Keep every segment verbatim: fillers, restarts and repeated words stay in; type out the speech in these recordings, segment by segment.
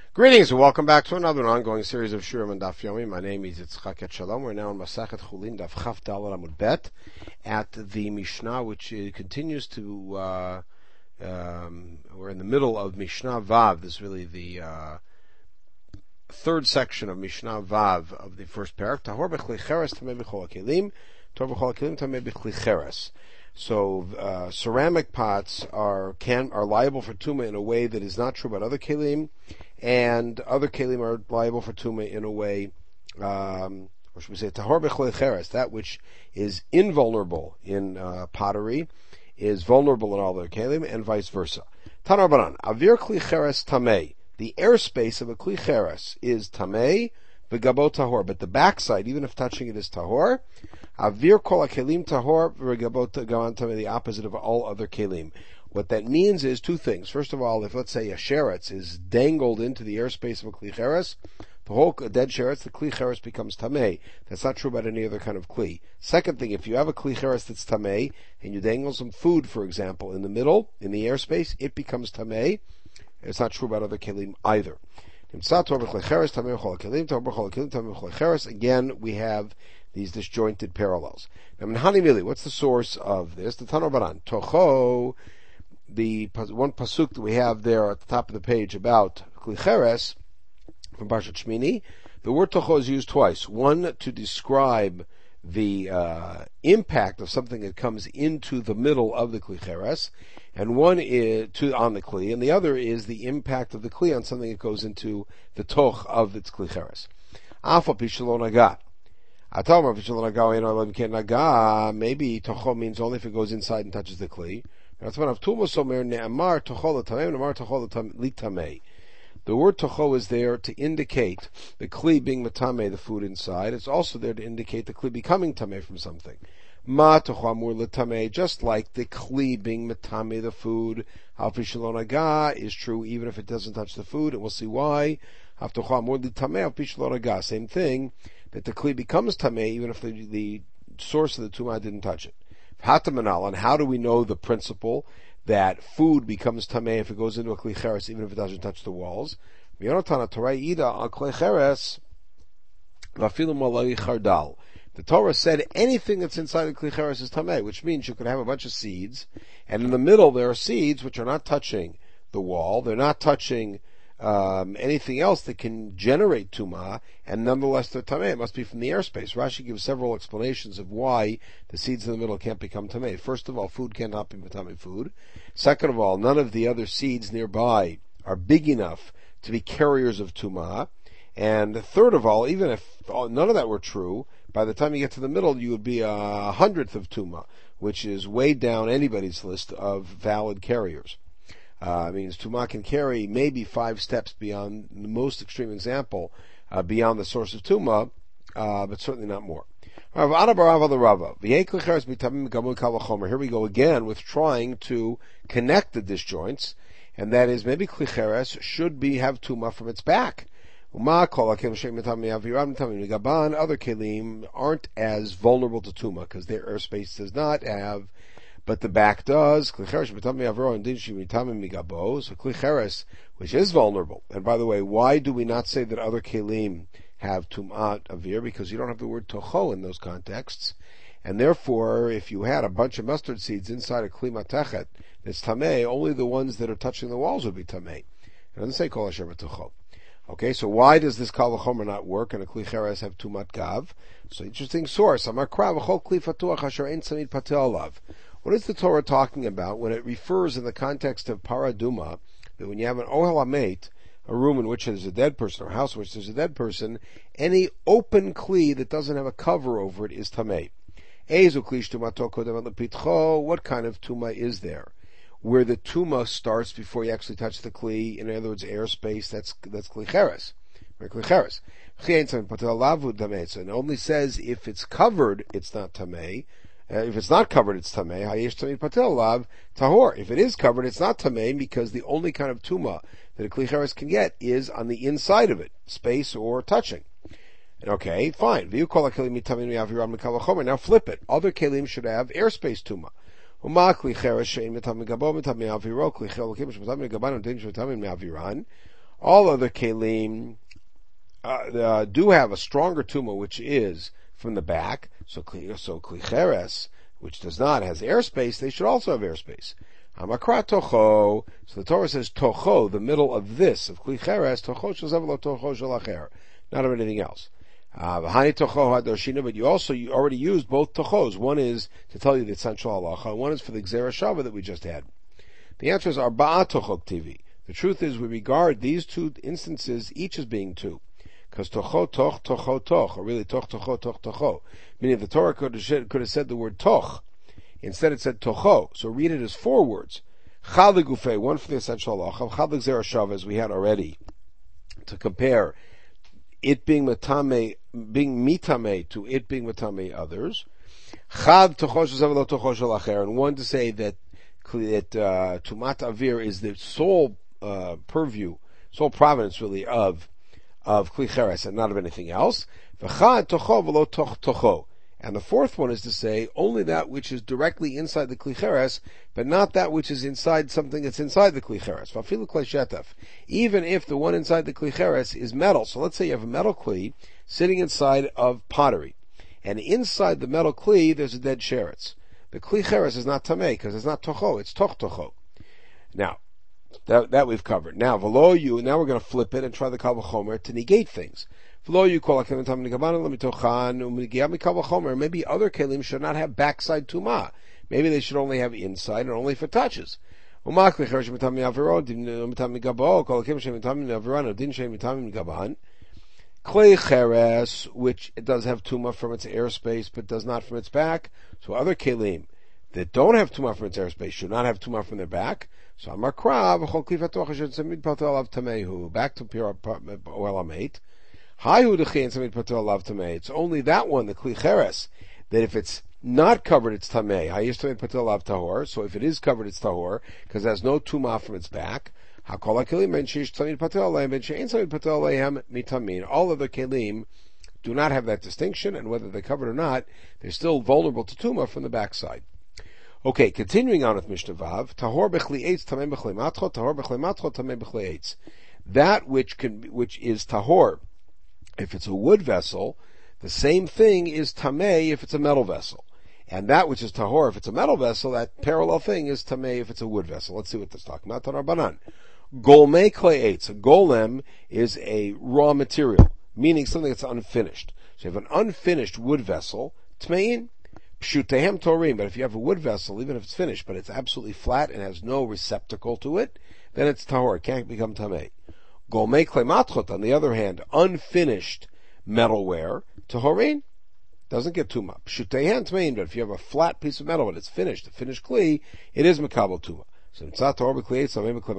Greetings and welcome back to another ongoing series of Shurim and Daf Yomi. My name is Yitzchak Et Shalom. We're now in Masachet Chulin Daf Chaf Daled Amud Bet at the Mishnah, which uh, continues to. Uh, um, we're in the middle of Mishnah Vav. This is really the uh, third section of Mishnah Vav of the first paragraph. Tahor b'chli cheres tamei b'chol hakelim. Tahor b'chol hakelim tamei b'chli cheres. So uh, ceramic pots are can are liable for tuma in a way that is not true about other kelim, and other kelim are liable for tuma in a way, um, or should we say, tahor b'chol cheres, that which is invulnerable in uh, pottery is vulnerable in all other kelim, and vice versa. Tanar Banan, avir kli cheres tamei. The airspace of a kli cheres is tamei, v'gabo tahor, but the backside, even if touching it is tahor. Avir kol kelim tahor v'gabo gavan tamei, the opposite of all other kelim. What that means is two things. First of all, if let's say a sheretz is dangled into the airspace of a kli cheres, the whole dead sheretz, the kli cheres becomes tamei. That's not true about any other kind of kli. Second thing, if you have a kli cheres that's tamei, and you dangle some food, for example, in the middle, in the airspace, it becomes tamei. It's not true about other kelim either. Again, we have these disjointed parallels. Now, Hanimili, what's the source of this? The Tanor Baran, Tocho, the one pasuk that we have there at the top of the page about Kli Cheres from Parshat Shmini, the word Tocho is used twice. One to describe the uh, impact of something that comes into the middle of the Kli Cheres, and one is to on the Kli, and the other is the impact of the Kli on something that goes into the Toch of its Kli Cheres. Alpha Pishalon Agat. Maybe Tocho means only if it goes inside and touches the Kli. The word Tocho is there to indicate the Kli being Matame, the food inside. It's also there to indicate the Kli becoming Tameh from something. Ma Tocho Amur L'Tameh, just like the Kli being Matame, the food. Al Pishalon Aga is true even if it doesn't touch the food, and we'll see why. Al Tocho Amur L'Tameh, Al Pishalon Aga, same thing. That the Kli becomes Tameh even if the, the source of the Tumah didn't touch it. Hatamanal, and how do we know the principle that food becomes Tameh if it goes into a Kli Cheres even if it doesn't touch the walls? The Torah said anything that's inside the Kli Cheres is Tameh, which means you could have a bunch of seeds, and in the middle there are seeds which are not touching the wall, they're not touching Um, anything else that can generate tumah, and nonetheless they're tameh. It must be from the airspace. Rashi gives several explanations of why the seeds in the middle can't become tameh. First of all, food cannot be tameh food. Second of all, none of the other seeds nearby are big enough to be carriers of tumah. And third of all, even if none of that were true, by the time you get to the middle, you would be a hundredth of tumah, which is way down anybody's list of valid carriers. Uh, means Tumah can carry maybe five steps beyond the most extreme example, uh, beyond the source of Tumah, uh, but certainly not more. Here we go again with trying to connect the disjoints, and that is maybe Kli Cheres should be have Tumah from its back. Other kelim aren't as vulnerable to Tumah because their airspace does not have, but the back does. So Kli Cheres, which is vulnerable. And by the way, why do we not say that other kelim have tum'at avir? Because you don't have the word tocho in those contexts. And therefore, if you had a bunch of mustard seeds inside a kli matechet that's tameh, only the ones that are touching the walls would be tameh. It doesn't say kol asher b'tocho. Okay, so why does this kal v'chomer not work and a kli cheres have tumat gav? So interesting source. Amar kra v'chol kli fatuach asher ein tzamid patel alav. What is the Torah talking about when it refers in the context of paraduma that when you have an ohel hamet, a room in which there's a dead person, or a house in which there's a dead person, any open kli that doesn't have a cover over it is tamei. What kind of tuma is there? Where the tuma starts before you actually touch the kli, in other words, airspace, that's that's kli cheres. Kli cheres. And it only says if it's covered, it's not tamei. Uh, if it's not covered, it's tamei. Hayesh tamid patel lav tahor. If it is covered, it's not tamei because the only kind of tuma that a kli cheres can get is on the inside of it, space or touching. Okay, fine. Now flip it. Other kelim should have airspace tuma. All other kelim uh, uh, do have a stronger tumah, which is from the back. So so klicheres, which does not, has airspace. They should also have airspace. Hamakra tocho. So the Torah says tocho, the middle of this of klicheres. Tocho shazavlo tocho shalacher, not of anything else. V'hani tocho hadarshina. But you also you already used both tochos. One is to tell you the essential halacha. One is for the gzera shava that we just had. The answer is arba'a tochok tivi. The truth is, we regard these two instances each as being two. Because tocho toch, tocho toch, or really toch, tocho, toch, tocho. Meaning the Torah could have, could have said the word toch. Instead it said tocho. So read it as four words. Chad l'gufei, one for the essential halacha, chad l'gzera shava, as we had already, to compare it being matame, being mitame to it being matame others. Chad tocho shezav lo tocho shalacher, and one to say that that uh, tumat avir is the sole uh, purview, sole providence really of of kli cheres and not of anything else. V'chad tocho v'lo toch tocho. And the fourth one is to say only that which is directly inside the kli cheres, but not that which is inside something that's inside the kli cheres. Vafilu klei shetef. Even if the one inside the kli cheres is metal. So let's say you have a metal kli sitting inside of pottery, and inside the metal kli there's a dead sheretz. The kli cheres is not tamei because it's not tocho, it's toch tocho. Now, that, that we've covered. Now, v'lo you, now we're going to flip it and try the kal v'chomer to negate things. V'lo you call maybe other kelim should not have backside tumah. Maybe they should only have inside and only for touches. Klei cheres, which it does have tumah from its airspace, but does not from its back. So other kelim that don't have tumah from its airspace should not have tumah from their back. So amar krav chol klifatoch should samid patel alav tamehu. Back to pure oil amate. Hayu dechein samid patel alav tamei. It's only that one, the kli cheres, that if it's not covered, it's tamei. Hayish samid patel alav tahor. So if it is covered, it's tahor because it has no tumah from its back. All other kelim do not have that distinction, and whether they're covered or not, they're still vulnerable to tumah from the backside. Okay, continuing on with Mishnah Vav, tahor b'chli eitz tamei b'chli matchot, tahor b'chli matchot tamei b'chli eitz. That which can, which is tahor, if it's a wood vessel, the same thing is tamei if it's a metal vessel. And that which is tahor, if it's a metal vessel, that parallel thing is tamei if it's a wood vessel. Let's see what this is talking about. Tanar banan. Golmei klei eitz. A golem is a raw material, meaning something that's unfinished. So you have an unfinished wood vessel, tmein, pshutehem torim. But if you have a wood vessel, even if it's finished, but it's absolutely flat and has no receptacle to it, then it's tahor. It can't become tamei. Golmei klei matchot, on the other hand, unfinished metalware, tahorin, doesn't get tumah. Pshutehem tmein. But if you have a flat piece of metal and it's finished, a finished kli, it is makabel tumah. So and again, this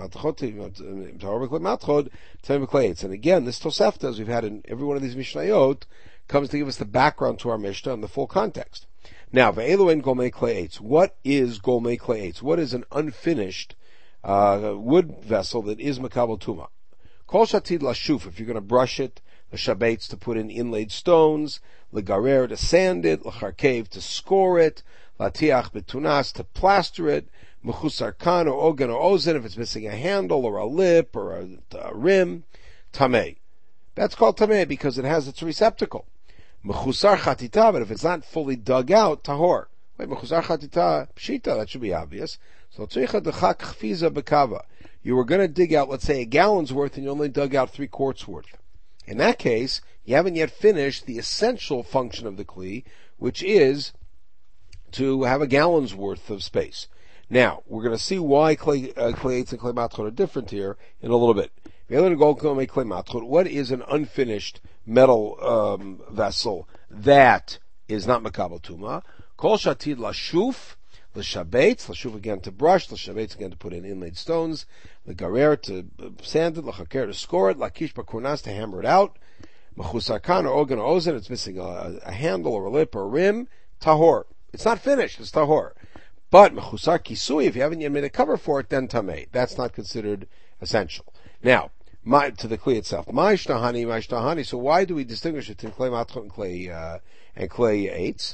Tosefta, as we've had in every one of these Mishnayot, comes to give us the background to our Mishnah and the full context. Now, what is golmei klei eitz? What is an unfinished uh, wood vessel that is makabel tumah? Kol shatid lashuf, if you're going to brush it, l'shabetz, to put in inlaid stones, l'garer, to sand it, l'charkev, to score it, l'tiach betunas, to plaster it, mechusar kan or ogen or ozen, if it's missing a handle or a lip or a, a rim, tamei. That's called tamei because it has its receptacle. Mechusar chatita, but if it's not fully dug out, tahor. Wait, mechusar chatita, pshita, that should be obvious. So tzricha dechak chfiza bekava. You were going to dig out, let's say, a gallon's worth, and you only dug out three quarts worth. In that case, you haven't yet finished the essential function of the kli, which is to have a gallon's worth of space. Now, we're going to see why clay, uh, clay eitz and clay matchot are different here in a little bit. What is an unfinished metal um, vessel that is not makabel tumah? Kol shatid lashuf, l'shabetz, lashuf again to brush, l'shabetz again to put in inlaid stones, l'garer to sand it, l'chaker to score it, l'kish b'kurnas to hammer it out, mechusar kan or ogen or ozen, it's missing a, a handle or a lip or a rim, tahor. It's not finished, it's tahor. But mechusar kisui, if you haven't yet made a cover for it, then tamei. That's not considered essential. Now, my, to the kli itself, my shtahani, my shtahani. So why do we distinguish between clay matchot and clay uh, and clay eitz?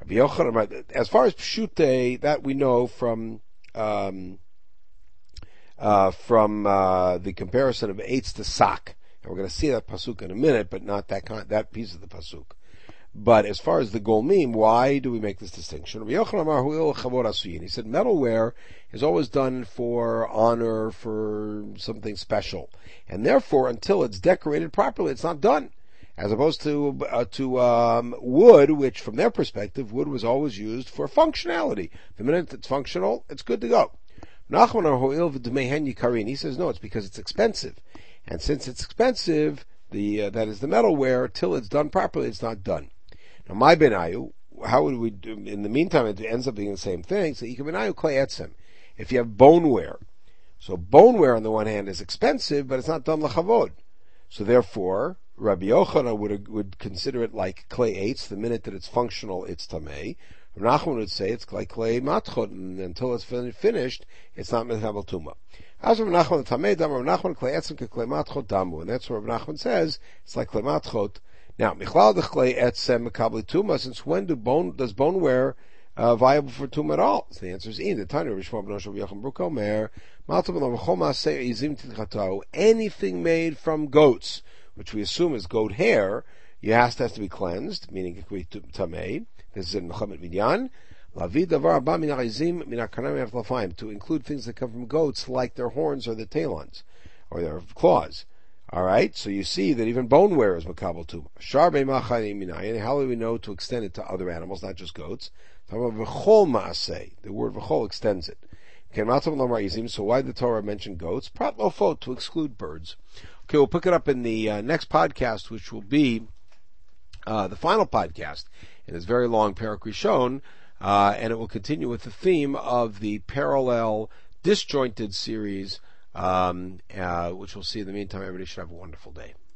As far as pshute, that we know from um, uh, from uh, the comparison of eitz to sak. And we're going to see that pasuk in a minute, but not that kind, that piece of the pasuk. But as far as the golmim, why do we make this distinction? He said metalware is always done for honor, for something special, and therefore, until it's decorated properly, it's not done. As opposed to uh, to um, wood, which, from their perspective, wood was always used for functionality. The minute it's functional, it's good to go. He says no, it's because it's expensive, and since it's expensive, the uh, that is the metalware, till it's done properly, it's not done. Now, my benayu, how would we do? In the meantime, it ends up being the same thing. So, benayu klei etzem. If you have boneware, so boneware on the one hand is expensive, but it's not done lachavod. So therefore, Rabbi Yochanan would would consider it like klei eitz. The minute that it's functional, it's tamei. Rav Nachman would say it's like klei matchot, and until it's finished, it's not mechabel tuma. As Rav Nachman tamei damu, Rav Nachman klei etzem ke klei matchot damu, and that's what Rav Nachman says. It's like klei matchot. Now, michlal dechlei etzem mekabli tuma. Since when do bone does boneware uh, viable for tuma at all? So the answer is in the Tanya of Shmuel ben Yocham Yocham Brukomer. Anything made from goats, which we assume is goat hair, you has to have to be cleansed, meaning it could be tamei. This is in Mechamet Minyan. To include things that come from goats, like their horns or their talons, or their claws. Alright, so you see that even boneware is makabel tuma. How do we know to extend it to other animals, not just goats? The word v'chol extends it. So why did the Torah mention goats? Prat lofot, to exclude birds. Okay, we'll pick it up in the uh, next podcast, which will be uh, the final podcast in this very long Perek Rishon, uh, and it will continue with the theme of the parallel disjointed series, um, uh, which we'll see. In the meantime, everybody should have a wonderful day.